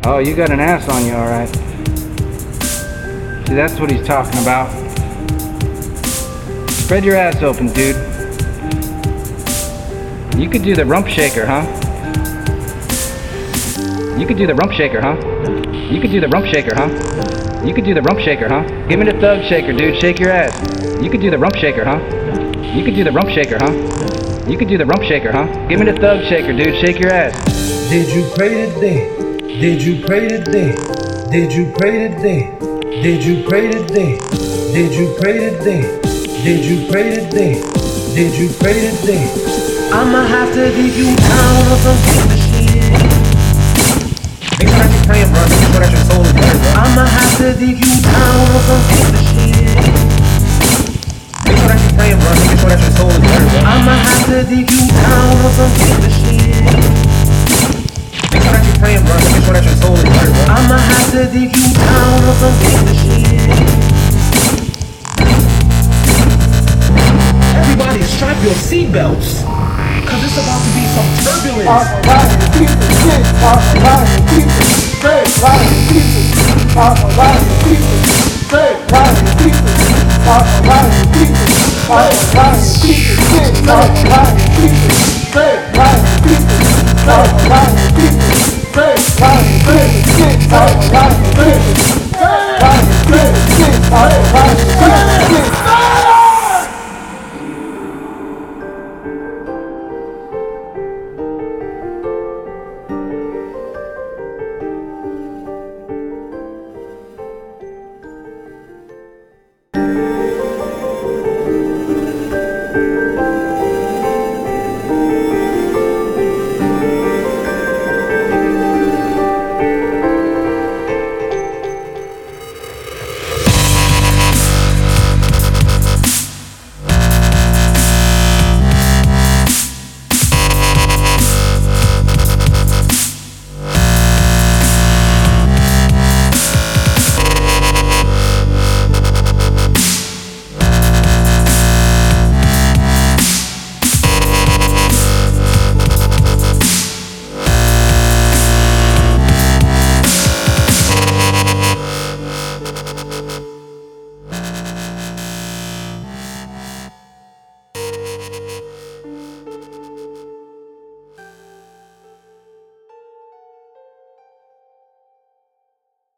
Oh, you got an ass on you, alright. See, that's what he's talking about. Spread your ass open, dude. You could do the rump shaker, huh? You could do the rump shaker, huh? You could do the rump shaker, huh? You could do the rump shaker, huh? Give me the thug shaker, dude. Shake your ass. You could do the rump shaker, huh? You could do the rump shaker, huh? You could do the rump shaker, huh? Give me the thug shaker, dude. Shake your ass. Did you pray today? Did you pray today? Did you pray today? Did you pray today? Did you pray today? Did you pray today? Did you pray today? I'ma have to dig you down on some gangsta shit. Make sure that you're praying, bro. Make sure that your soul is better, bro. I'ma have to dig you down on some gangsta shit. Make sure that you're praying, bro. Make sure that your soul is better, bro. I'ma have to dig you down on some gangsta shit. Make sure that you're praying, bro. Make sure that your soul is better, bro. I'ma have to dig you down on some gangsta shit. Everybody strap your seatbelts, cause it's about to be some turbulence. I'm a lying piece of shit. I'm a lying piece of straight lying pieces. I'm a lying piece of straight lying pieces. I'm a lying piece of straight lying piece of shit. I'm a lying piece of straight lying pieces. I'm a lying